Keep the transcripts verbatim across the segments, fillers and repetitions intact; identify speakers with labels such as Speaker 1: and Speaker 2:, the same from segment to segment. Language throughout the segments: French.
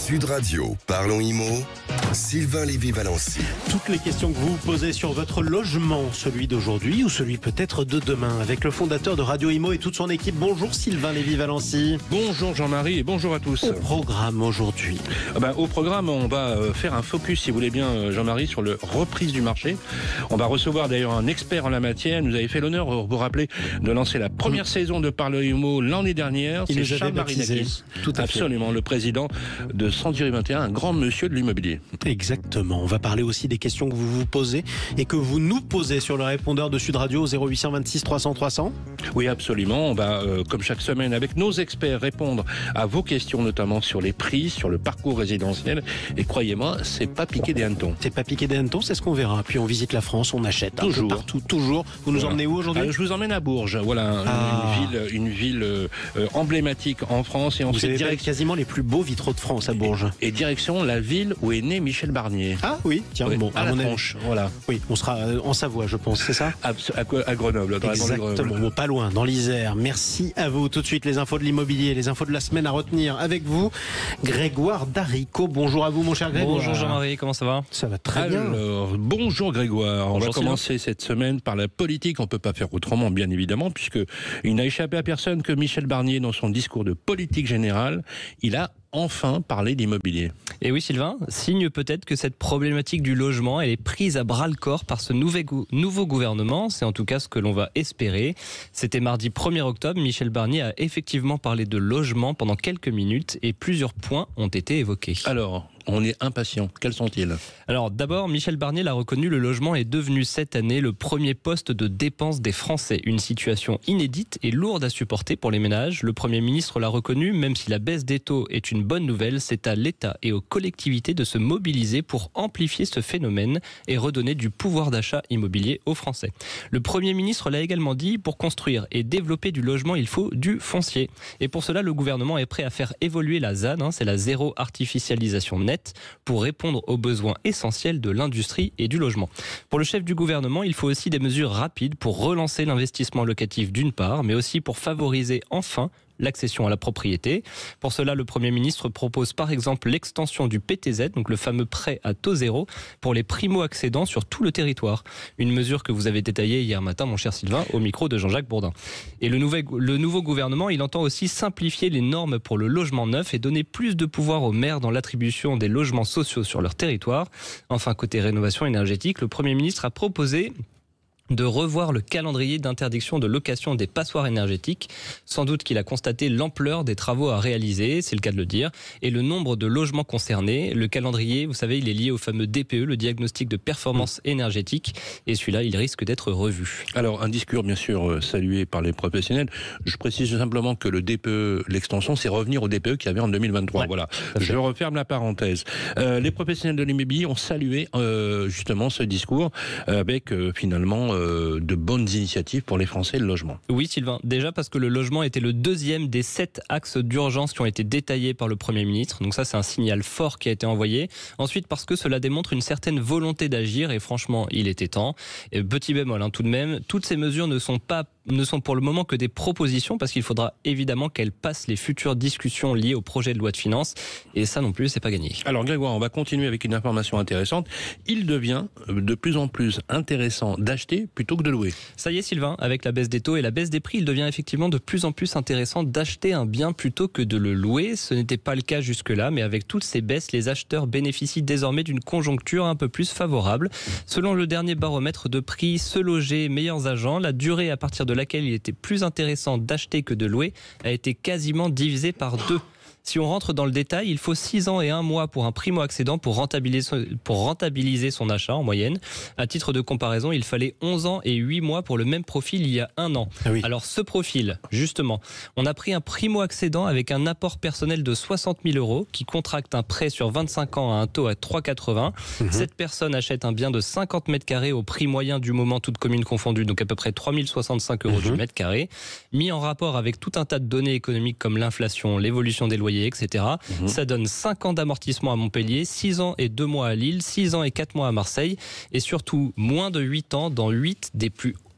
Speaker 1: Sud Radio, parlons immo, Sylvain Lévy-Valency.
Speaker 2: Toutes les questions que vous vous posez sur votre logement, celui d'aujourd'hui ou celui peut-être de demain, avec le fondateur de Radio Imo et toute son équipe. Bonjour Sylvain Lévy-Valency.
Speaker 3: Bonjour Jean-Marie et bonjour à tous.
Speaker 2: Au programme aujourd'hui.
Speaker 3: Ah ben, au programme, on va faire un focus, si vous voulez bien Jean-Marie, sur le reprise du marché. On va recevoir d'ailleurs un expert en la matière. Il nous avait fait l'honneur, vous vous rappelez, de lancer la première mmh. saison de Parlons Immo l'année dernière.
Speaker 2: Il
Speaker 3: C'est
Speaker 2: Charles Marinakis. Tout à
Speaker 3: Absolument,
Speaker 2: fait.
Speaker 3: le président de Century vingt et un, un grand monsieur de l'immobilier.
Speaker 2: Exactement. On va parler aussi des questions que vous vous posez et que vous nous posez sur le répondeur de Sud Radio zéro huit cent vingt-six trois cents trois cents.
Speaker 3: Oui, absolument. On va, euh, comme chaque semaine, avec nos experts, répondre à vos questions, notamment sur les prix, sur le parcours résidentiel. Et croyez-moi, c'est pas piqué des hannetons.
Speaker 2: C'est pas piqué des hannetons, c'est ce qu'on verra. Puis on visite la France, on achète
Speaker 3: toujours.
Speaker 2: Un peu partout, toujours. Vous nous
Speaker 3: voilà.
Speaker 2: emmenez où aujourd'hui?
Speaker 3: euh, Je vous emmène à Bourges. Voilà,
Speaker 2: ah.
Speaker 3: une ville, une ville euh, emblématique en France. Et
Speaker 2: vous
Speaker 3: ensuite,
Speaker 2: avez
Speaker 3: direct...
Speaker 2: quasiment les plus beaux vitraux de France à Bourges.
Speaker 3: Et, et direction la ville où est né Michel Barnier.
Speaker 2: Ah oui, tiens,
Speaker 3: oui,
Speaker 2: bon,
Speaker 3: à, à la Tronche, voilà.
Speaker 2: Oui, on sera en Savoie, je pense, c'est ça?
Speaker 3: À, à, à Grenoble, dans
Speaker 2: Exactement,
Speaker 3: la Grenoble.
Speaker 2: Bon, pas loin, dans l'Isère. Merci à vous. Tout de suite, les infos de l'immobilier, les infos de la semaine à retenir avec vous. Grégoire Darico, bonjour à vous, mon cher Grégoire.
Speaker 4: Bonjour Jean-Marie, comment ça va?
Speaker 2: Ça va très
Speaker 3: Alors,
Speaker 2: bien.
Speaker 3: Alors, bonjour Grégoire.
Speaker 4: Bonjour,
Speaker 3: on va
Speaker 4: Sylvain.
Speaker 3: commencer cette semaine par la politique. On ne peut pas faire autrement, bien évidemment, puisque il n'a échappé à personne que Michel Barnier, dans son discours de politique générale, il a enfin parler d'immobilier.
Speaker 4: Et oui Sylvain, signe peut-être que cette problématique du logement elle est prise à bras le corps par ce nouveau, nouveau gouvernement, c'est en tout cas ce que l'on va espérer. C'était mardi premier octobre, Michel Barnier a effectivement parlé de logement pendant quelques minutes et plusieurs points ont été évoqués.
Speaker 3: Alors, on est impatient. Quels sont-ils?
Speaker 4: Alors d'abord, Michel Barnier l'a reconnu, le logement est devenu cette année le premier poste de dépense des Français. Une situation inédite et lourde à supporter pour les ménages. Le Premier ministre l'a reconnu, même si la baisse des taux est une bonne nouvelle, c'est à l'État et aux collectivités de se mobiliser pour amplifier ce phénomène et redonner du pouvoir d'achat immobilier aux Français. Le Premier ministre l'a également dit, pour construire et développer du logement, il faut du foncier. Et pour cela, le gouvernement est prêt à faire évoluer la Z A N, hein, c'est la zéro artificialisation nette, pour répondre aux besoins essentiels de l'industrie et du logement. Pour le chef du gouvernement, il faut aussi des mesures rapides pour relancer l'investissement locatif d'une part, mais aussi pour favoriser enfin l'accession à la propriété. Pour cela, le Premier ministre propose par exemple l'extension du P T Z, donc le fameux prêt à taux zéro, pour les primo-accédants sur tout le territoire. Une mesure que vous avez détaillée hier matin, mon cher Sylvain, au micro de Jean-Jacques Bourdin. Et le, nouvel, le nouveau gouvernement, il entend aussi simplifier les normes pour le logement neuf et donner plus de pouvoir aux maires dans l'attribution des logements sociaux sur leur territoire. Enfin, côté rénovation énergétique, le Premier ministre a proposé de revoir le calendrier d'interdiction de location des passoires énergétiques. Sans doute qu'il a constaté l'ampleur des travaux à réaliser, c'est le cas de le dire, et le nombre de logements concernés. Le calendrier, vous savez, il est lié au fameux D P E, le diagnostic de performance énergétique, et celui-là, il risque d'être revu.
Speaker 3: Alors, un discours, bien sûr, salué par les professionnels. Je précise simplement que le D P E, l'extension, c'est revenir au D P E qu'il y avait en deux mille vingt-trois. Ouais, voilà, je referme la parenthèse. Euh, les professionnels de l'immobilier ont salué euh, justement ce discours euh, avec euh, finalement euh, de bonnes initiatives pour les Français et le logement.
Speaker 4: Oui Sylvain, déjà parce que le logement était le deuxième des sept axes d'urgence qui ont été détaillés par le Premier ministre. Donc ça, c'est un signal fort qui a été envoyé. Ensuite, parce que cela démontre une certaine volonté d'agir et franchement, il était temps. Et petit bémol, hein, tout de même, toutes ces mesures ne sont pas ne sont pour le moment que des propositions parce qu'il faudra évidemment qu'elles passent les futures discussions liées au projet de loi de finances et ça non plus c'est pas gagné.
Speaker 3: Alors Grégoire, on va continuer avec une information intéressante. Il devient de plus en plus intéressant d'acheter plutôt que de louer.
Speaker 4: Ça y est Sylvain, avec la baisse des taux et la baisse des prix, il devient effectivement de plus en plus intéressant d'acheter un bien plutôt que de le louer. Ce n'était pas le cas jusque-là, mais avec toutes ces baisses, les acheteurs bénéficient désormais d'une conjoncture un peu plus favorable. Selon le dernier baromètre de prix Se Loger Meilleurs Agents, la durée à partir de de laquelle il était plus intéressant d'acheter que de louer a été quasiment divisée par deux. Si on rentre dans le détail, il faut six ans et un mois pour un primo-accédant pour rentabiliser, son, pour rentabiliser son achat en moyenne. À titre de comparaison, il fallait onze ans et huit mois pour le même profil il y a un an. Ah oui. Alors ce profil, justement, on a pris un primo-accédant avec un apport personnel de soixante mille euros qui contracte un prêt sur vingt-cinq ans à un taux à trois virgule quatre-vingts. Mmh. Cette personne achète un bien de cinquante mètres carrés au prix moyen du moment, toutes communes confondues, donc à peu près trois mille soixante-cinq euros mmh. du mètre carré, mis en rapport avec tout un tas de données économiques comme l'inflation, l'évolution des loyers, et cetera. Mmh. Ça donne cinq ans d'amortissement à Montpellier, six ans et deux mois à Lille, six ans et quatre mois à Marseille, et surtout moins de huit ans dans huit des plus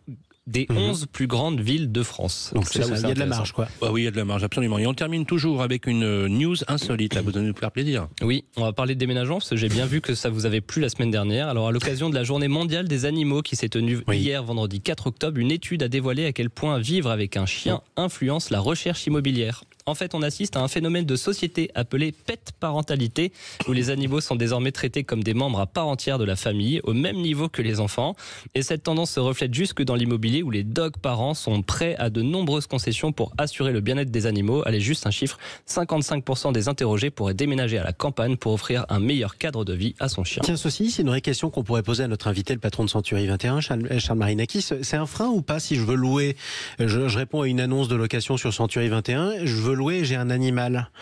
Speaker 4: des
Speaker 2: Mmh.
Speaker 4: onze plus grandes villes de France.
Speaker 2: Donc c'est
Speaker 4: là
Speaker 2: ça,
Speaker 4: où
Speaker 2: il
Speaker 4: c'est
Speaker 2: y a de la
Speaker 4: intéressant.
Speaker 2: marge, quoi.
Speaker 3: Ah oui, il y a de la marge, absolument. Et on termine toujours avec une news insolite. Là, vous allez nous faire plaisir.
Speaker 4: Oui, on va parler de déménagement parce que j'ai bien vu que ça vous avait plu la semaine dernière. Alors à l'occasion de la journée mondiale des animaux qui s'est tenue
Speaker 2: Oui.
Speaker 4: hier vendredi quatre octobre, une étude a dévoilé à quel point vivre avec un chien influence la recherche immobilière. En fait, on assiste à un phénomène de société appelé pet parentalité, où les animaux sont désormais traités comme des membres à part entière de la famille, au même niveau que les enfants. Et cette tendance se reflète jusque dans l'immobilier, où les dog parents sont prêts à de nombreuses concessions pour assurer le bien-être des animaux. Allez, juste un chiffre, cinquante-cinq pour cent des interrogés pourraient déménager à la campagne pour offrir un meilleur cadre de vie à son chien.
Speaker 2: Tiens, ceci, c'est une vraie question qu'on pourrait poser à notre invité, le patron de Century vingt et un, Charles, Charles Marinakis. C'est un frein ou pas si je veux louer? je, je réponds à une annonce de location sur Century vingt et un, je veux louer, j'ai un animal.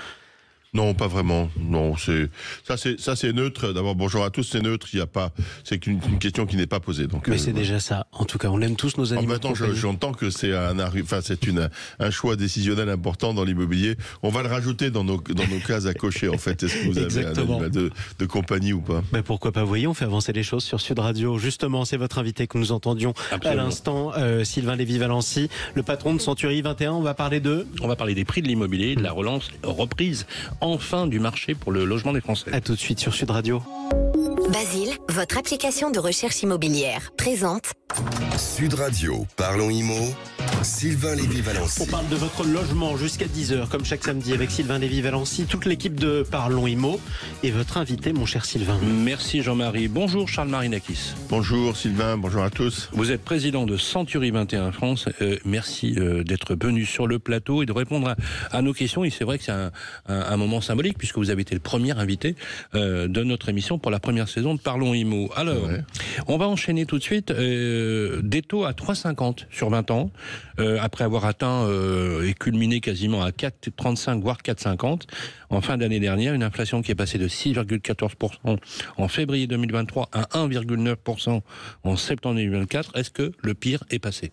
Speaker 5: Non, pas vraiment. Non, c'est ça, c'est ça, c'est neutre. D'abord, bonjour à tous, c'est neutre. Il y a pas, c'est qu'une une question qui n'est pas posée. Donc,
Speaker 2: Mais
Speaker 5: euh,
Speaker 2: c'est déjà ça. En tout cas, on aime tous nos
Speaker 5: en
Speaker 2: animaux.
Speaker 5: même temps,
Speaker 2: de
Speaker 5: je-
Speaker 2: compagnie.
Speaker 5: j'entends que c'est un, arri- enfin, c'est une un choix décisionnel important dans l'immobilier. On va le rajouter dans nos dans nos cases à cocher. En fait, est-ce que vous avez
Speaker 2: Exactement.
Speaker 5: un animal de, de compagnie ou pas?
Speaker 2: Ben pourquoi pas, voyons, on fait avancer les choses sur Sud Radio. Justement, c'est votre invité que nous entendions
Speaker 3: Absolument.
Speaker 2: à l'instant, euh, Sylvain Lévy-Valency, le patron de Century vingt et un. On va parler de...
Speaker 3: On va parler des prix de l'immobilier, de la relance, reprise enfin du marché pour le logement des Français.
Speaker 2: À tout de suite sur Sud Radio.
Speaker 6: Basile, votre application de recherche immobilière, présente
Speaker 1: Sud Radio, parlons immo, Sylvain Lévy-Valency.
Speaker 2: On parle de votre logement jusqu'à dix heures, comme chaque samedi, avec Sylvain Lévy-Valency, toute l'équipe de Parlons Immo et votre invité, mon cher Sylvain.
Speaker 3: Merci Jean-Marie. Bonjour Charles Marinakis.
Speaker 5: Bonjour Sylvain, bonjour à tous.
Speaker 3: Vous êtes président de Century vingt et un France. Euh, merci euh, d'être venu sur le plateau et de répondre à, à nos questions. Et c'est vrai que c'est un, un, un moment symbolique puisque vous avez été le premier invité euh, de notre émission pour la première saison de Parlons Immo. Alors,
Speaker 5: Ouais.
Speaker 3: on va enchaîner tout de suite. Euh, des taux à trois virgule cinquante sur vingt ans, euh, après avoir atteint euh, et culminé quasiment à quatre virgule trente-cinq voire quatre virgule cinquante en fin d'année dernière. Une inflation qui est passée de six virgule quatorze pour cent en février deux mille vingt-trois à un virgule neuf pour cent en septembre deux mille vingt-quatre. Est-ce que le pire est passé?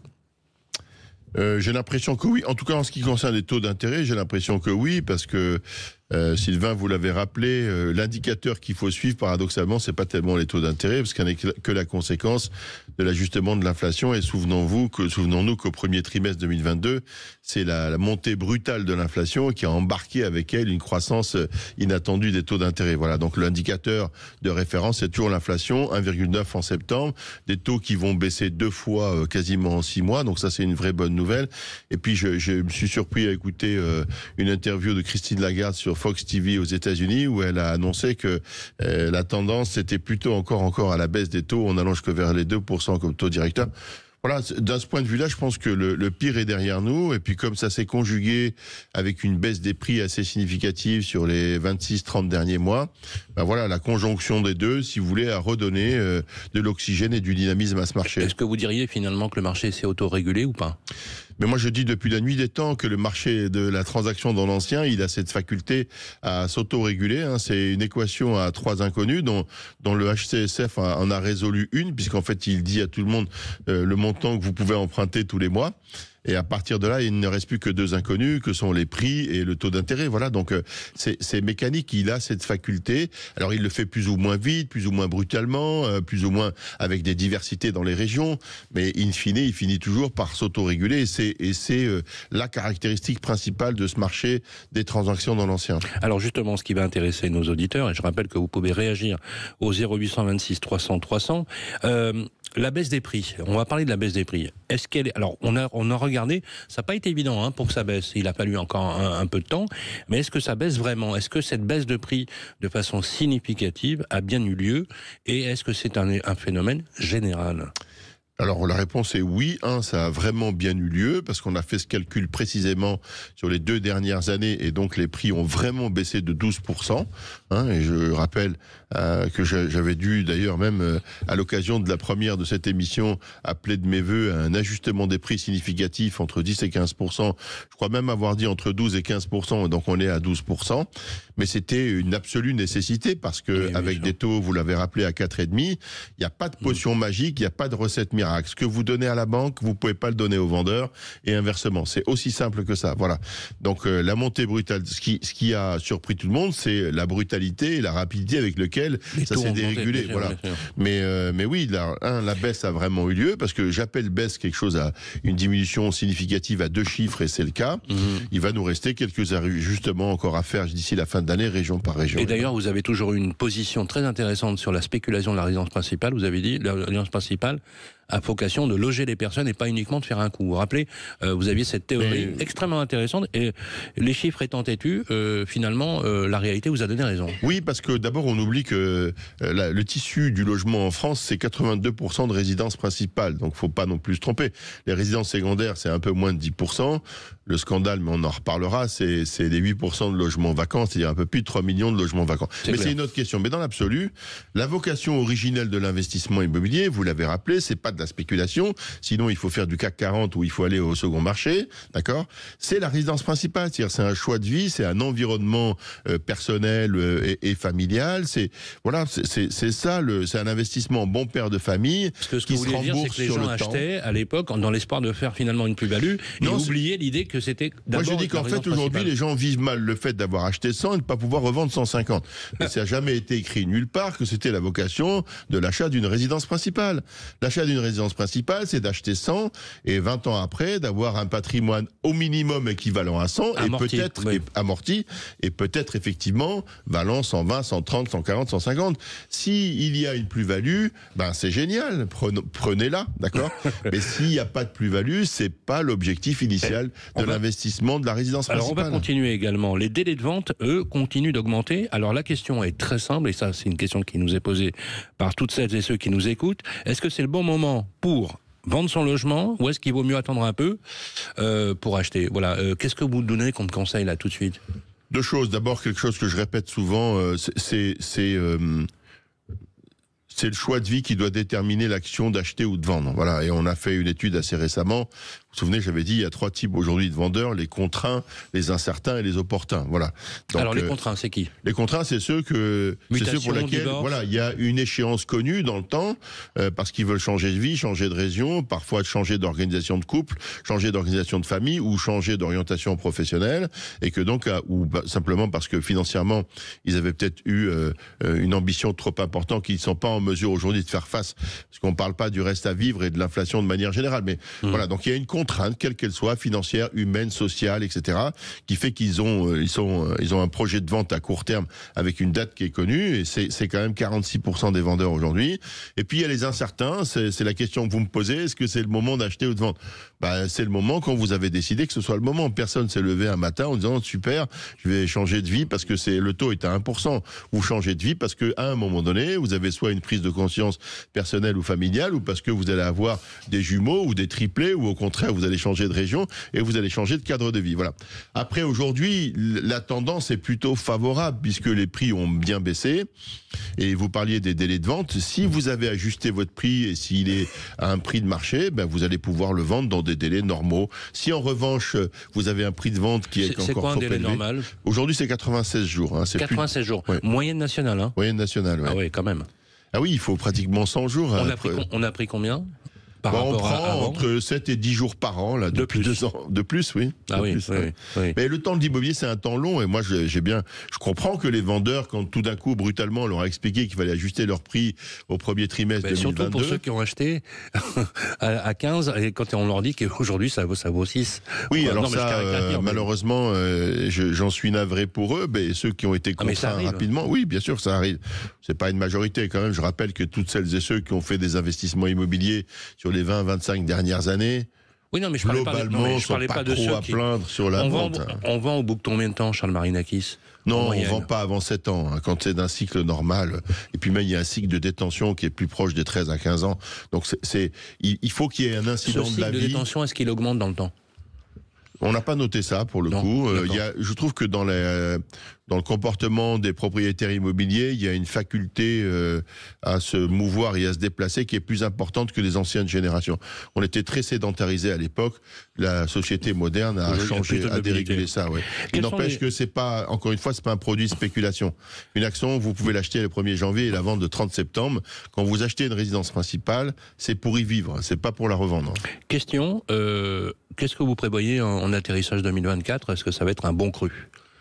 Speaker 5: Euh, j'ai l'impression que oui. En tout cas, en ce qui concerne les taux d'intérêt, j'ai l'impression que oui, parce que euh, Sylvain, vous l'avez rappelé, euh, l'indicateur qu'il faut suivre, paradoxalement, c'est pas tellement les taux d'intérêt, parce qu'il n'est que la conséquence de l'ajustement de l'inflation. Et souvenons-vous que, souvenons-nous qu'au premier trimestre deux mille vingt-deux, c'est la, la montée brutale de l'inflation qui a embarqué avec elle une croissance inattendue des taux d'intérêt. Voilà. Donc l'indicateur de référence, c'est toujours l'inflation, un virgule neuf en septembre, des taux qui vont baisser deux fois euh, quasiment en six mois. Donc ça, c'est une vraie bonne nouvelle. Et puis, je, je me suis surpris à écouter euh, une interview de Christine Lagarde sur Fox T V aux États-Unis où elle a annoncé que euh, la tendance c'était plutôt encore encore à la baisse des taux. On allonge que vers les deux pour cent comme taux directeur. Voilà, d'un ce point de vue-là, je pense que le, le pire est derrière nous. Et puis comme ça s'est conjugué avec une baisse des prix assez significative sur les vingt-six trente derniers mois, ben voilà, la conjonction des deux, si vous voulez, a redonné euh, de l'oxygène et du dynamisme à ce marché.
Speaker 3: Est-ce que vous diriez finalement que le marché s'est autorégulé ou pas?
Speaker 5: Mais moi, je dis depuis la nuit des temps que le marché de la transaction dans l'ancien, il a cette faculté à s'auto-réguler. Hein. C'est une équation à trois inconnus dont, dont le H C S F en a résolu une, puisqu'en fait, il dit à tout le monde euh, le montant que vous pouvez emprunter tous les mois. Et à partir de là, il ne reste plus que deux inconnus, que sont les prix et le taux d'intérêt. Voilà, donc euh, c'est, c'est mécanique, il a cette faculté. Alors il le fait plus ou moins vite, plus ou moins brutalement, euh, plus ou moins avec des diversités dans les régions, mais in fine, il finit toujours par s'autoréguler. Et c'est, et c'est euh, la caractéristique principale de ce marché des transactions dans l'ancien.
Speaker 3: Alors justement, ce qui va intéresser nos auditeurs, et je rappelle que vous pouvez réagir au zéro huit cent vingt-six trois cents trois cents, euh, la baisse des prix. On va parler de la baisse des prix. Est-ce qu'elle est... Alors, on a, on a regardé, ça n'a pas été évident hein, pour que ça baisse. Il a fallu encore un, un peu de temps. Mais est-ce que ça baisse vraiment? Est-ce que cette baisse de prix, de façon significative, a bien eu lieu? Et est-ce que c'est un, un phénomène général?
Speaker 5: Alors la réponse est oui. Un, ça a vraiment bien eu lieu parce qu'on a fait ce calcul précisément sur les deux dernières années et donc les prix ont vraiment baissé de douze pour cent. Hein, et je rappelle euh, que j'avais dû d'ailleurs même euh, à l'occasion de la première de cette émission appeler de mes voeux un ajustement des prix significatif entre dix et quinze pour cent. Je crois même avoir dit entre douze et quinze pour cent, donc on est à douze pour cent. Mais c'était une absolue nécessité parce que
Speaker 3: oui, oui,
Speaker 5: avec
Speaker 3: sûr.
Speaker 5: des taux, vous l'avez rappelé, à quatre virgule cinq, il n'y a pas de potion mmh. magique, il n'y a pas de recette miracle. Chirac. Ce que vous donnez à la banque, vous pouvez pas le donner aux vendeurs et inversement. C'est aussi simple que ça. Voilà. Donc euh, la montée brutale, ce qui, ce qui a surpris tout le monde, c'est la brutalité et la rapidité avec laquelle
Speaker 3: Les
Speaker 5: ça
Speaker 3: taux
Speaker 5: s'est
Speaker 3: ont monté,
Speaker 5: dérégulé.
Speaker 3: bien sûr,
Speaker 5: Voilà.
Speaker 3: bien sûr.
Speaker 5: Mais euh, mais oui, la, un, la baisse a vraiment eu lieu parce que j'appelle baisse quelque chose à une diminution significative à deux chiffres et c'est le cas.
Speaker 3: Mmh.
Speaker 5: Il va nous rester quelques ajustements encore à faire d'ici la fin de l'année, région par région.
Speaker 3: Et d'ailleurs, vous avez toujours eu une position très intéressante sur la spéculation de la résidence principale. Vous avez dit, la résidence principale a vocation de loger les personnes et pas uniquement de faire un coup. Vous vous rappelez, euh, vous aviez cette théorie
Speaker 5: Mais...
Speaker 3: extrêmement intéressante et les chiffres étant têtus, euh, finalement, euh, la réalité vous a donné raison.
Speaker 5: Oui, parce que d'abord, on oublie que euh, la, le tissu du logement en France, c'est quatre-vingt-deux pour cent de résidences principales. Donc, faut pas non plus se tromper. Les résidences secondaires, c'est un peu moins de dix pour cent. Le scandale, mais on en reparlera, c'est, c'est les huit pour cent de logements vacants, c'est-à-dire un peu plus de trois millions de logements vacants.
Speaker 3: C'est
Speaker 5: mais
Speaker 3: clair.
Speaker 5: c'est une autre question. Mais dans l'absolu, la vocation originelle de l'investissement immobilier, vous l'avez rappelé, c'est pas de la spéculation. Sinon, il faut faire du C A C quarante ou il faut aller au second marché, d'accord? C'est la résidence principale, c'est-à-dire c'est un choix de vie, c'est un environnement euh, personnel euh, et, et familial. C'est voilà, c'est, c'est, c'est ça. Le, c'est un investissement bon père de famille.
Speaker 3: Parce que ce que
Speaker 5: qui
Speaker 3: vous
Speaker 5: se
Speaker 3: voulez dire, c'est
Speaker 5: rembourse
Speaker 3: que les
Speaker 5: sur
Speaker 3: gens
Speaker 5: le temps.
Speaker 3: achetaient à l'époque dans l'espoir de faire finalement une plus-value et
Speaker 5: Non, c'est-
Speaker 3: oubliaient l'idée que c'était
Speaker 5: Moi,
Speaker 3: d'abord
Speaker 5: je dis
Speaker 3: la
Speaker 5: qu'en
Speaker 3: résidence
Speaker 5: fait, aujourd'hui,
Speaker 3: principale.
Speaker 5: les gens vivent mal le fait d'avoir acheté cent et de ne pas pouvoir revendre cent cinquante. Mais ça n'a jamais été écrit nulle part que c'était la vocation de l'achat d'une résidence principale. L'achat d'une résidence principale, c'est d'acheter cent et vingt ans après, d'avoir un patrimoine au minimum équivalent à cent
Speaker 3: Amorti,
Speaker 5: et peut-être
Speaker 3: oui.
Speaker 5: et- amorti et peut-être effectivement valant cent vingt, cent trente, cent quarante, cent cinquante. Si il y a une plus-value, ben c'est génial, Prenez- prenez-la, d'accord? Mais s'il n'y a pas de plus-value, c'est pas l'objectif initial
Speaker 3: On
Speaker 5: de
Speaker 3: va-
Speaker 5: l'investissement de la résidence
Speaker 3: Alors on
Speaker 5: principale.
Speaker 3: va continuer également. Les délais de vente, eux, continuent d'augmenter. Alors la question est très simple, et ça c'est une question qui nous est posée par toutes celles et ceux qui nous écoutent. Est-ce que c'est le bon moment pour vendre son logement ou est-ce qu'il vaut mieux attendre un peu euh, pour acheter? Voilà. Euh, qu'est-ce que vous donnez comme conseil là tout de suite?
Speaker 5: Deux choses. D'abord, quelque chose que je répète souvent, euh, c'est c'est c'est, euh, c'est le choix de vie qui doit déterminer l'action d'acheter ou de vendre. Voilà. Et on a fait une étude assez récemment. Vous vous souvenez, j'avais dit, il y a trois types aujourd'hui de vendeurs, les contraints, les incertains et les opportuns. Voilà. Donc,
Speaker 3: Alors les
Speaker 5: euh,
Speaker 3: contraints, c'est qui?
Speaker 5: Les contraints, c'est ceux que c'est ceux
Speaker 3: Mutation,
Speaker 5: pour lesquels
Speaker 3: divorce.
Speaker 5: voilà, il y a une échéance connue dans le temps euh, parce qu'ils veulent changer de vie, changer de région, parfois changer d'organisation de couple, changer d'organisation de famille ou changer d'orientation professionnelle et que donc euh, ou bah, simplement parce que financièrement, ils avaient peut-être eu euh, euh, une ambition trop importante qu'ils ne sont pas en mesure aujourd'hui de faire face parce qu'on parle pas du reste à vivre et de l'inflation de manière générale mais
Speaker 3: Mmh.
Speaker 5: voilà, donc il y a une contrainte quelle qu'elle soit, financière, humaine, sociale, et cetera, qui fait qu'ils ont, euh, ils sont, euh, ils ont un projet de vente à court terme avec une date qui est connue, et c'est, c'est quand même quarante-six pour cent des vendeurs aujourd'hui. Et puis il y a les incertains, c'est, c'est la question que vous me posez, est-ce que c'est le moment d'acheter ou de vendre? Bah, c'est le moment quand vous avez décidé que ce soit le moment. Personne s'est levé un matin en disant super, je vais changer de vie parce que c'est le taux est à un pour cent. Vous changez de vie parce que à un moment donné, vous avez soit une prise de conscience personnelle ou familiale, ou parce que vous allez avoir des jumeaux ou des triplés, ou au contraire vous allez changer de région et vous allez changer de cadre de vie. Voilà. Après, aujourd'hui, la tendance est plutôt favorable puisque les prix ont bien baissé. Et vous parliez des délais de vente. Si vous avez ajusté votre prix et s'il est à un prix de marché, ben vous allez pouvoir le vendre dans des délais normaux. Si en revanche vous avez un prix de vente qui est,
Speaker 3: C'est,
Speaker 5: encore
Speaker 3: c'est quoi un
Speaker 5: trop
Speaker 3: délai
Speaker 5: élevé,
Speaker 3: normal?
Speaker 5: aujourd'hui c'est quatre-vingt-seize jours. Hein, c'est
Speaker 3: quatre-vingt-seize jours.
Speaker 5: Ouais.
Speaker 3: Moyenne nationale, hein?
Speaker 5: plus moyenne nationale. Ouais.
Speaker 3: Ah oui, quand même.
Speaker 5: Ah oui, il faut pratiquement cent jours.
Speaker 3: On
Speaker 5: hein,
Speaker 3: a pris,
Speaker 5: après.
Speaker 3: con- on a pris combien par
Speaker 5: Bon, on
Speaker 3: rapport à
Speaker 5: prend
Speaker 3: avant?
Speaker 5: entre sept et dix jours par an, là,
Speaker 3: De
Speaker 5: depuis
Speaker 3: plus.
Speaker 5: deux ans. De plus, oui.
Speaker 3: Ah
Speaker 5: De
Speaker 3: oui,
Speaker 5: plus,
Speaker 3: oui,
Speaker 5: ouais.
Speaker 3: oui, oui.
Speaker 5: Mais le temps de l'immobilier, c'est un temps long. Et moi, j'ai j'ai bien, je comprends que les vendeurs, quand tout d'un coup, brutalement, on leur a expliqué qu'il fallait ajuster leur prix au premier trimestre
Speaker 3: Mais surtout
Speaker 5: deux mille vingt-deux.
Speaker 3: pour ceux qui ont acheté à, à quinze, et quand on leur dit qu'aujourd'hui ça vaut, ça vaut six.
Speaker 5: Oui,
Speaker 3: Quoi.
Speaker 5: alors
Speaker 3: Non, mais je
Speaker 5: ça,
Speaker 3: caricature,
Speaker 5: euh,
Speaker 3: mais-
Speaker 5: malheureusement, euh, je- j'en suis navré pour eux. Mais ceux qui ont été
Speaker 3: Ah, mais ça
Speaker 5: contraints
Speaker 3: arrive.
Speaker 5: rapidement, oui, bien sûr, ça arrive. C'est pas une majorité quand même. Je rappelle que toutes celles et ceux qui ont fait des investissements immobiliers sur les vingt, vingt-cinq dernières années,
Speaker 3: Oui, non, mais je parlais pas de, non,
Speaker 5: globalement,
Speaker 3: mais je
Speaker 5: sont
Speaker 3: parlais
Speaker 5: pas,
Speaker 3: pas de
Speaker 5: trop
Speaker 3: ceux
Speaker 5: à
Speaker 3: qui.
Speaker 5: plaindre sur la
Speaker 3: On vend,
Speaker 5: vente.
Speaker 3: on vend au bout de combien de temps, Charles Marinakis? En
Speaker 5: Non, on
Speaker 3: moyenne.
Speaker 5: vend pas avant sept ans, hein, quand c'est d'un cycle normal. Et puis même, il y a un cycle de détention qui est plus proche des treize à quinze ans. Donc c'est, c'est il, il faut qu'il y ait un
Speaker 3: Ce
Speaker 5: incident de
Speaker 3: cycle
Speaker 5: la
Speaker 3: de
Speaker 5: vie.
Speaker 3: détention, est-ce qu'il augmente dans le temps?
Speaker 5: On n'a pas noté ça pour le
Speaker 3: non,
Speaker 5: coup. Euh, y a, je trouve que dans, les, dans le comportement des propriétaires immobiliers, il y a une faculté euh, à se mouvoir et à se déplacer qui est plus importante que les anciennes générations. On était très sédentarisés à l'époque. La société moderne a changé, a dérégulé ça. Ouais. Il n'empêche les... que c'est pas, encore une fois, c'est pas un produit de spéculation. Une action, vous pouvez l'acheter le premier janvier et la vendre le trente septembre. Quand vous achetez une résidence principale, c'est pour y vivre, c'est pas pour la revendre.
Speaker 3: Question, euh, qu'est-ce que vous prévoyez en, en atterrissage deux mille vingt-quatre? Est-ce que ça va être un bon cru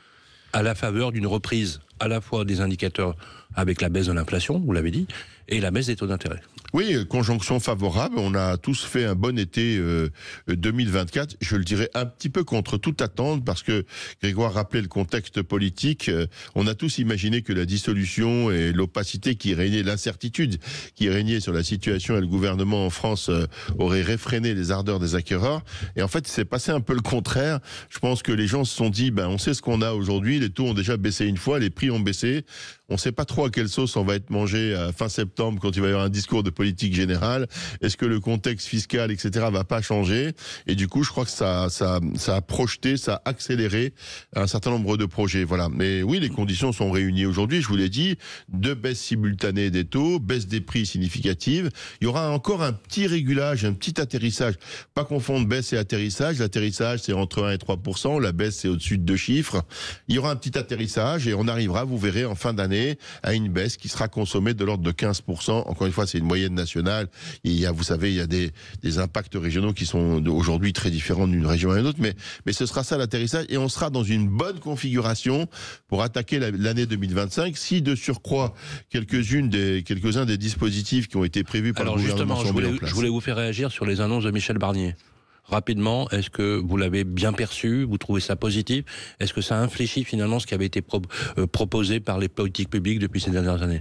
Speaker 3: à la faveur d'une reprise à la fois des indicateurs avec la baisse de l'inflation, vous l'avez dit, et la baisse des taux d'intérêt?
Speaker 5: Oui, conjonction favorable. On a tous fait un bon été euh, deux mille vingt-quatre. Je le dirais un petit peu contre toute attente parce que Grégoire rappelait le contexte politique. Euh, on a tous imaginé que la dissolution et l'opacité qui régnait, l'incertitude qui régnait sur la situation et le gouvernement en France euh, aurait réfréné les ardeurs des acquéreurs. Et en fait, il s'est passé un peu le contraire. Je pense que les gens se sont dit, ben, on sait ce qu'on a aujourd'hui. Les taux ont déjà baissé une fois, les prix ont baissé. On ne sait pas trop à quelle sauce on va être mangé à fin septembre quand il va y avoir un discours de politique générale. Est-ce que le contexte fiscal, et cetera, va pas changer? Et du coup, je crois que ça, ça, ça a projeté, ça a accéléré un certain nombre de projets. Voilà. Mais oui, les conditions sont réunies aujourd'hui. Je vous l'ai dit, deux baisses simultanées des taux, baisse des prix significative. Il y aura encore un petit régulage, un petit atterrissage. Pas confondre baisse et atterrissage. L'atterrissage, c'est entre un et trois pour cent. La baisse, c'est au-dessus de deux chiffres. Il y aura un petit atterrissage et on arrivera, vous verrez, en fin d'année, à une baisse qui sera consommée de l'ordre de quinze pour cent. Encore une fois, c'est une moyenne nationale. Il y a, vous savez, il y a des, des impacts régionaux qui sont aujourd'hui très différents d'une région à une autre, mais, mais ce sera ça l'atterrissage et on sera dans une bonne configuration pour attaquer la, l'année deux mille vingt-cinq. Si de surcroît, quelques-unes des, quelques-uns des dispositifs qui ont été prévus par
Speaker 3: Alors
Speaker 5: le gouvernement sont mis en place.
Speaker 3: Je voulais vous faire réagir sur les annonces de Michel Barnier. Rapidement, est-ce que vous l'avez bien perçu? Vous trouvez ça positif? Est-ce que ça infléchit finalement ce qui avait été pro- euh, proposé par les politiques publiques depuis ces dernières années?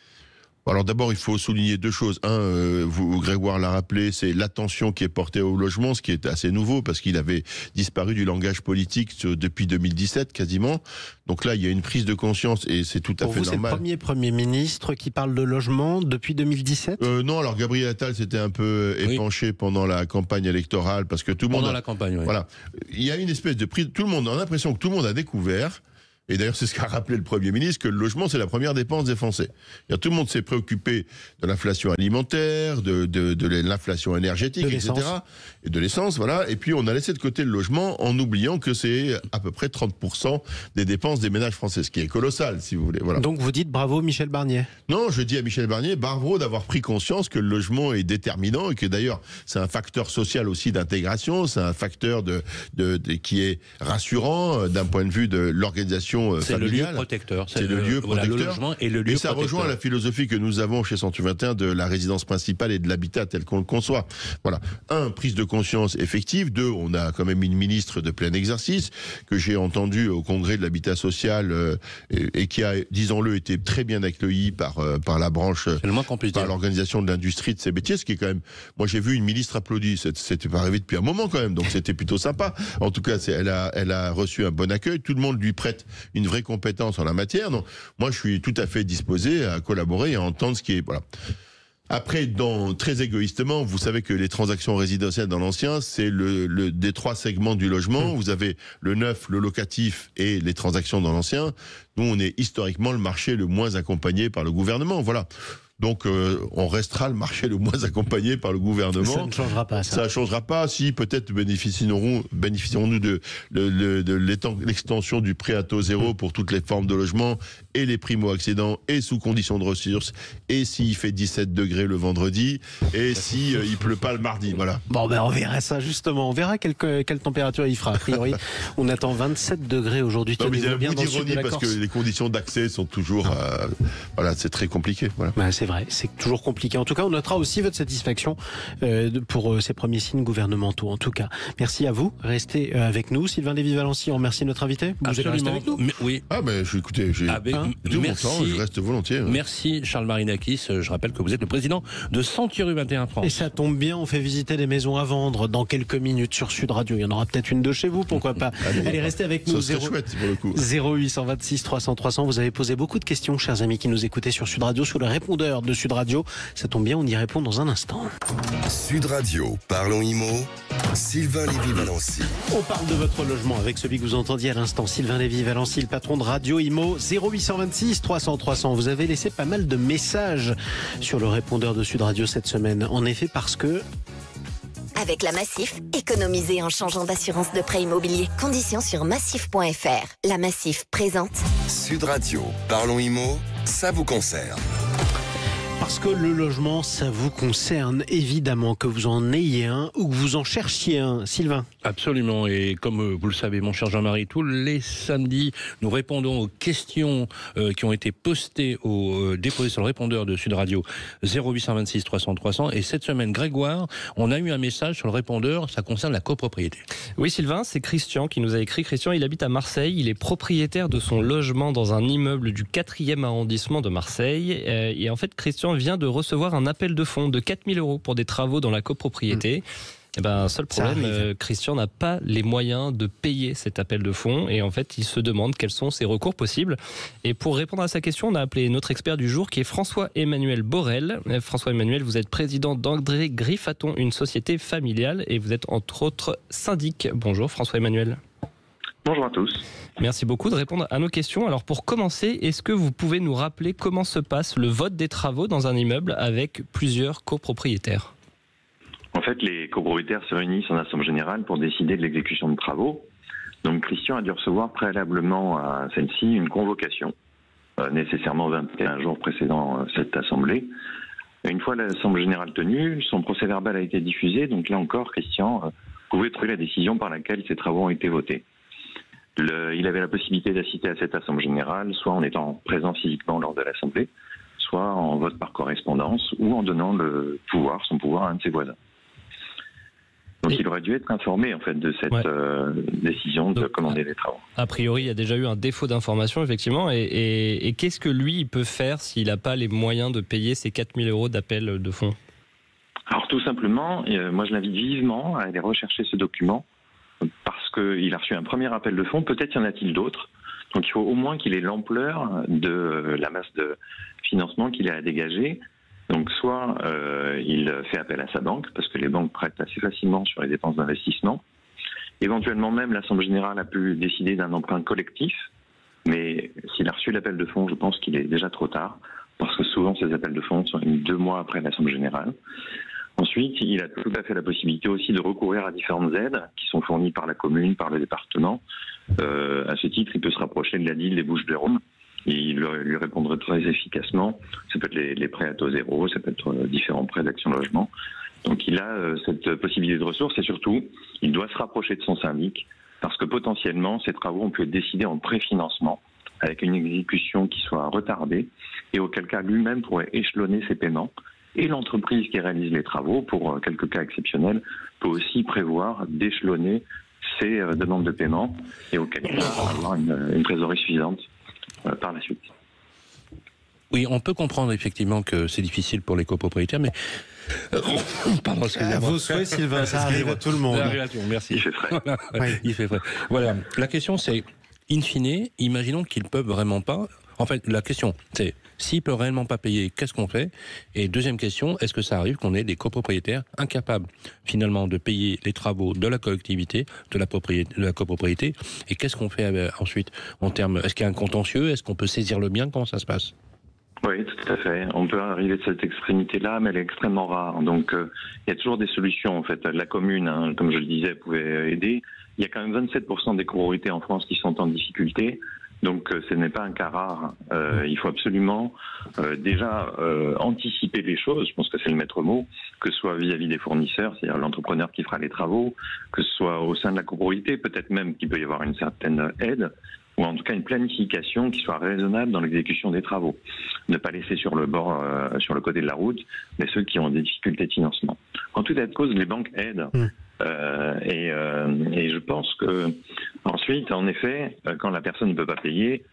Speaker 5: Alors d'abord, il faut souligner deux choses. Un, euh, vous, Grégoire l'a rappelé, c'est l'attention qui est portée au logement, ce qui est assez nouveau parce qu'il avait disparu du langage politique depuis deux mille dix-sept quasiment. Donc là, il y a une prise de conscience et c'est tout à
Speaker 2: Pour
Speaker 5: fait
Speaker 2: vous,
Speaker 5: normal.
Speaker 2: C'est le premier Premier ministre qui parle de logement depuis deux mille dix-sept
Speaker 5: euh, Non, alors Gabriel Attal s'était un peu épanché oui. pendant la campagne électorale parce que tout le monde...
Speaker 3: Pendant
Speaker 5: a,
Speaker 3: la campagne, oui.
Speaker 5: Voilà. Il y a une espèce de prise... Tout le monde a l'impression que tout le monde a découvert... Et d'ailleurs, c'est ce qu'a rappelé le Premier ministre, que le logement, c'est la première dépense des Français. Tout le monde s'est préoccupé de l'inflation alimentaire, de, de, de l'inflation énergétique, et cetera. Et de l'essence, voilà. Et puis, on a laissé de côté le logement en oubliant que c'est à peu près trente pour cent des dépenses des ménages français, ce qui est colossal, si vous voulez. Voilà.
Speaker 2: Donc, vous dites bravo Michel Barnier?
Speaker 5: Non, je dis à Michel Barnier, bravo d'avoir pris conscience que le logement est déterminant et que d'ailleurs, c'est un facteur social aussi d'intégration, c'est un facteur de, de, de, qui est rassurant d'un point de vue de l'organisation.
Speaker 3: C'est
Speaker 5: familiale.
Speaker 3: le lieu protecteur.
Speaker 5: C'est, c'est le, le lieu
Speaker 3: voilà,
Speaker 5: protecteur.
Speaker 3: Le logement et le lieu
Speaker 5: et ça
Speaker 3: protecteur.
Speaker 5: rejoint la philosophie que nous avons chez Century vingt et un de la résidence principale et de l'habitat tel qu'on le conçoit. Voilà. Un, prise de conscience effective. Deux, on a quand même une ministre de plein exercice que j'ai entendue au congrès de l'habitat social euh, et, et qui a, disons-le, été très bien accueillie par, euh, par la branche,
Speaker 3: c'est le moins qu'on puisse
Speaker 5: par
Speaker 3: dire.
Speaker 5: l'organisation de l'industrie de ces métiers, ce qui est quand même... Moi, j'ai vu une ministre applaudir. C'était pas arrivé depuis un moment quand même, donc c'était plutôt sympa. En tout cas, c'est, elle, a, elle a reçu un bon accueil. Tout le monde lui prête une vraie compétence en la matière. Donc, moi, je suis tout à fait disposé à collaborer et à entendre ce qui est... Voilà. Après, dans, très égoïstement, vous savez que les transactions résidentielles dans l'ancien, c'est le, le des trois segments du logement. Mmh. Vous avez le neuf, le locatif et les transactions dans l'ancien. Nous, on est historiquement le marché le moins accompagné par le gouvernement. Voilà. Donc, euh, on restera le marché le moins accompagné par le gouvernement.
Speaker 2: Ça ne changera pas, ça.
Speaker 5: Ça ne changera pas. Si, peut-être bénéficierons, bénéficierons-nous de, de, de, de l'extension du prêt à taux zéro pour toutes les formes de logement et les primo-accédants et sous conditions de ressources. Et s'il fait dix-sept degrés le vendredi et si euh, il pleut pas le mardi. Voilà.
Speaker 2: Bon, ben, on verra ça, justement. On verra quelle, quelle température il fera. A priori, on attend vingt-sept degrés aujourd'hui.
Speaker 5: Non, mais il y a un
Speaker 2: bien
Speaker 5: bout d'ironie parce que les conditions d'accès sont toujours, euh, voilà, c'est très compliqué. Voilà.
Speaker 2: Ben, c'est vrai, c'est toujours compliqué. En tout cas, on notera aussi votre satisfaction euh, pour euh, ces premiers signes gouvernementaux. En tout cas, merci à vous. Restez euh, avec nous. Sylvain Lévy-Valency, on remercie notre invité. Vous
Speaker 3: Absolument.
Speaker 2: restez avec nous.
Speaker 3: Mais, oui.
Speaker 5: Ah ben, je, écoutez, j'ai
Speaker 3: avec,
Speaker 5: hein, tout
Speaker 3: merci,
Speaker 5: mon temps, je reste volontiers. Ouais.
Speaker 3: Merci Charles Marinakis. Je rappelle que vous êtes le président de Century vingt et un France.
Speaker 2: Et ça tombe bien, on fait visiter des maisons à vendre dans quelques minutes sur Sud Radio. Il y en aura peut-être une de chez vous, pourquoi pas. Allez, Allez restez avec nous.
Speaker 5: Ça serait chouette pour le coup.
Speaker 2: zéro huit cent vingt-six trois cents trois cents. Vous avez posé beaucoup de questions, chers amis qui nous écoutaient sur Sud Radio, sur le répondeur de Sud Radio. Ça tombe bien, on y répond dans un instant.
Speaker 1: Sud Radio, parlons immo. Sylvain Lévy-Valency.
Speaker 2: On parle de votre logement avec celui que vous entendiez à l'instant, Sylvain Lévy-Valency, le patron de Radio Imo. Zéro huit cent vingt-six trois cents trois cents. Vous avez laissé pas mal de messages sur le répondeur de Sud Radio cette semaine. En effet, parce que...
Speaker 6: Avec la Massif, économisez en changeant d'assurance de prêt immobilier. Conditions sur massif point f r. La Massif présente
Speaker 1: Sud Radio, parlons immo, ça vous concerne.
Speaker 2: Parce que le logement, ça vous concerne, évidemment, que vous en ayez un ou que vous en cherchiez un. Sylvain.
Speaker 3: Absolument, et comme vous le savez, mon cher Jean-Marie, tous les samedis, nous répondons aux questions euh, qui ont été postées, ou euh, déposées sur le répondeur de Sud Radio, zéro huit cent vingt-six trois cents trois cents. Et cette semaine, Grégoire, on a eu un message sur le répondeur, ça concerne la copropriété.
Speaker 4: Oui, Sylvain, c'est Christian qui nous a écrit. Christian, il habite à Marseille, il est propriétaire de son logement dans un immeuble du quatrième arrondissement de Marseille. Euh, et en fait, Christian vient de recevoir un appel de fonds de quatre mille euros pour des travaux dans la copropriété. Mmh. Et ben, seul problème, euh, Christian n'a pas les moyens de payer cet appel de fonds et en fait, il se demande quels sont ses recours possibles. Et pour répondre à sa question, on a appelé notre expert du jour qui est François-Emmanuel Borel. François-Emmanuel, vous êtes président d'André Griffaton, une société familiale et vous êtes entre autres syndic. Bonjour François-Emmanuel.
Speaker 7: Bonjour à tous.
Speaker 4: Merci beaucoup de répondre à nos questions. Alors pour commencer, est-ce que vous pouvez nous rappeler comment se passe le vote des travaux dans un immeuble avec plusieurs copropriétaires ?
Speaker 7: En fait, les copropriétaires se réunissent en assemblée générale pour décider de l'exécution de travaux. Donc Christian a dû recevoir préalablement à celle-ci une convocation, euh, nécessairement vingt et un jours précédant euh, cette assemblée. Et une fois l'assemblée générale tenue, son procès-verbal a été diffusé. Donc là encore, Christian euh, pouvait trouver la décision par laquelle ces travaux ont été votés. Le, il avait la possibilité d'assister à cette assemblée générale, soit en étant présent physiquement lors de l'assemblée, soit en vote par correspondance, ou en donnant le pouvoir, son pouvoir à un de ses voisins. Donc et il aurait dû être informé en fait de cette ouais. euh, décision de Donc, commander les travaux.
Speaker 4: A priori, il y a déjà eu un défaut d'information, effectivement. Et, et, et qu'est-ce que lui, il peut faire s'il n'a pas les moyens de payer ces quatre mille euros d'appel de fonds ?
Speaker 7: Alors tout simplement, euh, moi je l'invite vivement à aller rechercher ce document, parce qu'il a reçu un premier appel de fonds, peut-être y en a-t-il d'autres. Donc il faut au moins qu'il ait l'ampleur de la masse de financement qu'il a à dégager. Donc soit euh, il fait appel à sa banque, parce que les banques prêtent assez facilement sur les dépenses d'investissement. Éventuellement même, l'Assemblée générale a pu décider d'un emprunt collectif, mais s'il a reçu l'appel de fonds, je pense qu'il est déjà trop tard, parce que souvent ces appels de fonds sont deux mois après l'Assemblée générale. Ensuite, il a tout à fait la possibilité aussi de recourir à différentes aides qui sont fournies par la commune, par le département. Euh, à ce titre, il peut se rapprocher de la D I L des Bouches-du-Rhône et il lui répondrait très efficacement. Ça peut être les, les prêts à taux zéro, ça peut être différents prêts d'Action Logement. Donc il a euh, cette possibilité de ressources et surtout, il doit se rapprocher de son syndic parce que potentiellement, ces travaux ont pu être décidés en préfinancement avec une exécution qui soit retardée et auquel cas lui-même pourrait échelonner ses paiements. Et l'entreprise qui réalise les travaux, pour quelques cas exceptionnels, peut aussi prévoir d'échelonner ses demandes de paiement et auquel cas avoir une, une trésorerie suffisante euh, par la suite.
Speaker 3: Oui, on peut comprendre effectivement que c'est difficile pour les copropriétaires, mais... Pardon, excusez-moi.
Speaker 2: Vos souhaits, Sylvain, ça arrive à tout le monde.
Speaker 3: Merci.
Speaker 7: Il fait frais.
Speaker 3: Voilà. Oui. Il fait frais. Voilà. La question, c'est, in fine, imaginons qu'ils ne peuvent vraiment pas... En fait, la question, c'est s'ils ne peuvent réellement pas payer, qu'est-ce qu'on fait ? Et deuxième question, est-ce que ça arrive qu'on ait des copropriétaires incapables, finalement, de payer les travaux de la collectivité, de la, propriété, de la copropriété ? Et qu'est-ce qu'on fait euh, ensuite en termes, est-ce qu'il y a un contentieux ? Est-ce qu'on peut saisir le bien ? Comment ça se passe ?
Speaker 7: Oui, tout à fait. On peut arriver de cette extrémité-là, mais elle est extrêmement rare. Donc, euh, il y a toujours des solutions, en fait. La commune, hein, comme je le disais, pouvait aider. Il y a quand même vingt-sept pour cent des copropriétés en France qui sont en difficulté. Donc, euh, ce n'est pas un cas rare. Euh, il faut absolument euh, déjà euh, anticiper les choses. Je pense que c'est le maître mot, que ce soit vis-à-vis des fournisseurs, c'est-à-dire l'entrepreneur qui fera les travaux, que ce soit au sein de la copropriété, peut-être même qu'il peut y avoir une certaine aide, ou en tout cas une planification qui soit raisonnable dans l'exécution des travaux. Ne pas laisser sur le bord, euh, sur le côté de la route, mais ceux qui ont des difficultés de financement. En tout état de cause, les banques aident. Mmh. Euh, et, euh, et je pense que ensuite, en effet, quand la personne ne peut pas payer,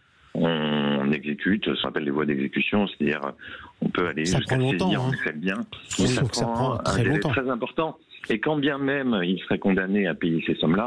Speaker 7: on exécute, ça s'appelle les voies d'exécution, c'est-à-dire on peut aller
Speaker 2: ça
Speaker 7: jusqu'à saisir en effet le bien, mais ça prend, ça prend un délai très important. Et quand bien même il serait condamné à payer ces sommes-là,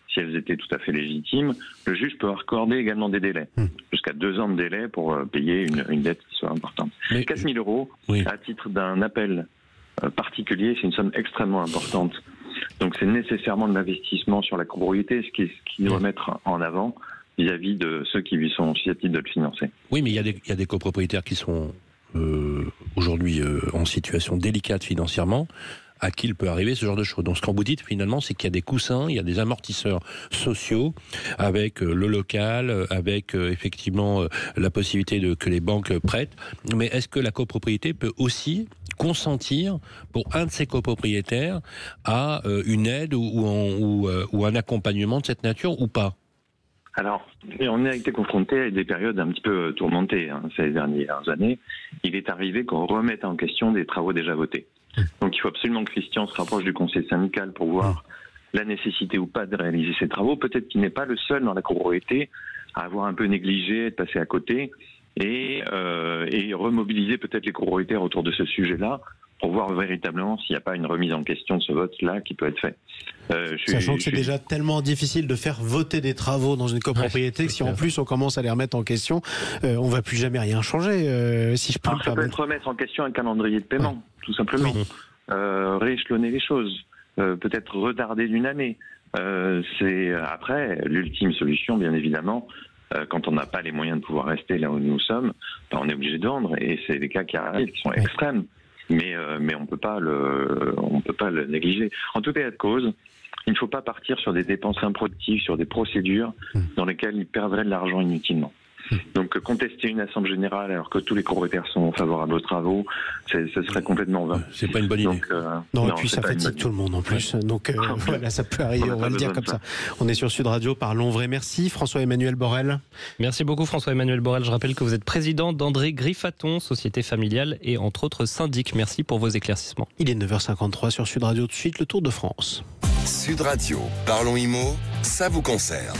Speaker 7: si elles étaient tout à fait légitimes, le juge peut accorder également des délais, mmh. jusqu'à deux ans de délai pour euh, payer une, une dette qui soit importante. Mais... quatre mille euros, oui. à titre d'un appel euh, particulier, c'est une somme extrêmement importante. Donc c'est nécessairement de l'investissement sur la copropriété, ce qui, ce qui doit mmh. mettre en avant vis-à-vis de ceux qui lui sont susceptibles de le financer.
Speaker 3: Oui, mais il y a des, il y a des copropriétaires qui sont euh, aujourd'hui euh, en situation délicate financièrement, à qui il peut arriver ce genre de choses. Donc ce qu'on vous dites finalement, c'est qu'il y a des coussins, il y a des amortisseurs sociaux avec euh, le local, euh, avec euh, effectivement euh, la possibilité de, que les banques prêtent. Mais est-ce que la copropriété peut aussi consentir pour un de ses copropriétaires à euh, une aide ou, ou, en, ou, euh, ou un accompagnement de cette nature ou pas ?
Speaker 7: Alors, on a été confronté à des périodes un petit peu tourmentées hein, ces dernières années. Il est arrivé qu'on remette en question des travaux déjà votés. Donc il faut absolument que Christian se rapproche du conseil syndical pour voir la nécessité ou pas de réaliser ces travaux. Peut-être qu'il n'est pas le seul dans la copropriété à avoir un peu négligé, de passer à côté et, euh, et remobiliser peut-être les copropriétaires autour de ce sujet-là pour voir véritablement s'il n'y a pas une remise en question de ce vote-là qui peut être fait.
Speaker 2: Euh, je Sachant suis, que c'est suis... déjà tellement difficile de faire voter des travaux dans une copropriété ouais, que si en plus on commence à les remettre en question, euh, on ne va plus jamais rien changer. Euh, si je peux
Speaker 7: Alors, ça peut être remettre en question un calendrier de paiement, ouais. tout simplement. Oui. Euh, rééchelonner les choses, euh, peut-être retarder d'une année. Euh, c'est après l'ultime solution, bien évidemment. Euh, quand on n'a pas les moyens de pouvoir rester là où nous sommes, ben, on est obligé de vendre et c'est des cas qui arrivent, qui sont ouais. extrêmes. Mais, euh, mais on peut pas le, on peut pas le négliger. En tout état de cause, il ne faut pas partir sur des dépenses improductives, sur des procédures dans lesquelles ils perdraient de l'argent inutilement. Donc contester une assemblée générale alors que tous les copropriétaires sont favorables aux travaux, ce serait complètement vain.
Speaker 3: C'est pas une bonne idée.
Speaker 7: Donc, euh,
Speaker 2: non, non, et puis ça fatigue tout le monde en plus. Ouais. Donc euh, voilà, ça peut arriver, on, on va le dire comme ça. ça. On est sur Sud Radio, parlons vrai. Merci François-Emmanuel Borel.
Speaker 4: Merci beaucoup François-Emmanuel Borel. Je rappelle que vous êtes président d'André Griffaton, société familiale et entre autres syndic. Merci pour vos éclaircissements.
Speaker 2: Il est neuf heures cinquante-trois sur Sud Radio. Tout de suite, le Tour de France.
Speaker 1: Sud Radio, parlons immo, ça vous concerne.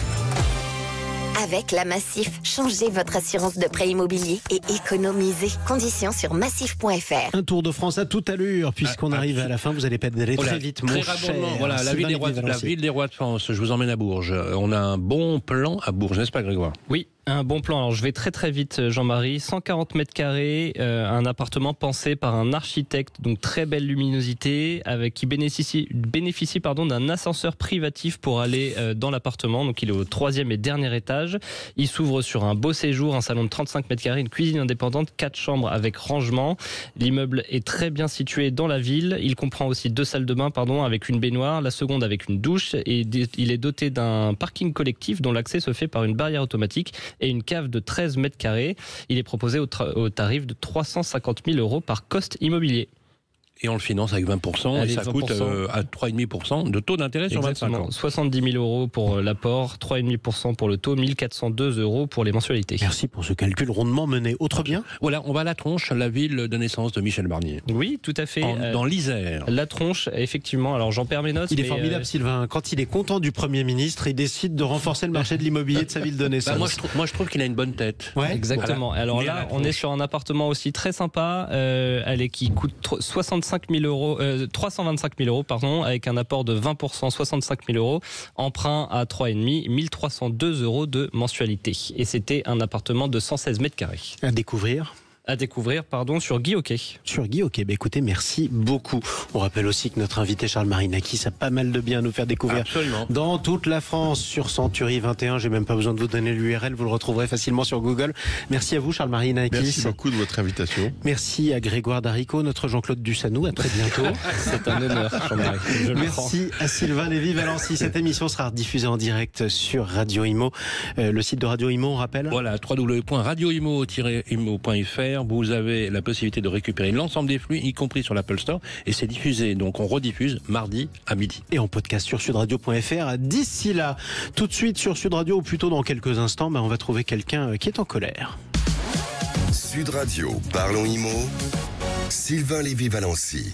Speaker 6: Avec la Massif, changez votre assurance de prêt immobilier et économisez. Conditions sur massif point f r.
Speaker 2: Un Tour de France à toute allure, puisqu'on ah, arrive à la fin, vous allez pédaler
Speaker 3: voilà,
Speaker 2: très vite, mon cher.
Speaker 3: Voilà, la ville, des rois, la ville des rois de France, je vous emmène à Bourges. On a un bon plan à Bourges, n'est-ce pas Grégoire ?
Speaker 4: Oui. Un bon plan. Alors je vais très très vite, Jean-Marie. cent quarante mètres carrés, euh, un appartement pensé par un architecte, donc très belle luminosité, avec qui bénéficie, bénéficie pardon d'un ascenseur privatif pour aller euh, dans l'appartement. Donc il est au troisième et dernier étage. Il s'ouvre sur un beau séjour, un salon de trente-cinq mètres carrés, une cuisine indépendante, quatre chambres avec rangement. L'immeuble est très bien situé dans la ville. Il comprend aussi deux salles de bain, pardon, avec une baignoire, la seconde avec une douche, et il est doté d'un parking collectif dont l'accès se fait par une barrière automatique et une cave de treize mètres carrés. Il est proposé au, tra- au tarif de trois cent cinquante mille euros par Cost Immobilier.
Speaker 3: Et on le finance avec vingt pour cent Allez, et ça vingt pour cent. Coûte euh, à trois virgule cinq pour cent de taux d'intérêt sur vingt-cinq ans.
Speaker 4: soixante-dix mille euros pour l'apport, trois virgule cinq pour cent pour le taux, mille quatre cent deux euros pour les mensualités.
Speaker 2: Merci pour ce calcul rondement mené. Autre bien ?
Speaker 3: Voilà, on va à La Tronche, la ville de naissance de Michel Barnier.
Speaker 4: Oui, tout à fait.
Speaker 3: En, euh, dans l'Isère.
Speaker 4: La Tronche, effectivement. Alors j'en perds mes notes.
Speaker 2: Il est
Speaker 4: mais
Speaker 2: formidable, euh... Sylvain. Quand il est content du Premier ministre, il décide de renforcer le marché de l'immobilier de sa ville de naissance.
Speaker 3: Bah, moi, je trouve, moi, je trouve qu'il a une bonne tête.
Speaker 2: Ouais,
Speaker 4: exactement. Voilà. Alors là, on est sur un appartement aussi très sympa, euh, elle est, qui coûte soixante-cinq mille euros. Euh, trois cent vingt-cinq mille euros, pardon, avec un apport de vingt pour cent, soixante-cinq mille euros, emprunt à trois virgule cinq, mille trois cent deux euros de mensualité. Et c'était un appartement de cent seize mètres carrés.
Speaker 2: À découvrir
Speaker 4: à découvrir pardon, sur Guy Hockey.
Speaker 2: Sur Guy Hockey, bah écoutez, merci beaucoup. On rappelle aussi que notre invité Charles Marinakis a pas mal de biens à nous faire découvrir.
Speaker 3: Absolument.
Speaker 2: Dans toute la France, sur Century vingt et un. J'ai même pas besoin de vous donner l'U R L, vous le retrouverez facilement sur Google. Merci à vous Charles Marinakis.
Speaker 5: Merci beaucoup de votre invitation.
Speaker 2: Merci à Grégoire Darico, notre Jean-Claude Dussanou. À très bientôt.
Speaker 4: C'est un honneur, Jean-Marie. Je le
Speaker 2: Merci
Speaker 4: prends.
Speaker 2: à Sylvain Lévy-Valency. Cette émission sera diffusée en direct sur Radio Imo. Euh, le site de Radio Imo, on rappelle ?
Speaker 3: Voilà, w w w point radio imo tiret imo point f r. Vous avez la possibilité de récupérer l'ensemble des flux, y compris sur l'Apple Store, et c'est diffusé, donc on rediffuse mardi à midi.
Speaker 2: Et en podcast sur sudradio point f r. D'ici là, tout de suite sur Sud Radio, ou plutôt dans quelques instants, bah on va trouver quelqu'un qui est en colère.
Speaker 1: Sud Radio, parlons immo, Sylvain Lévy-Valency.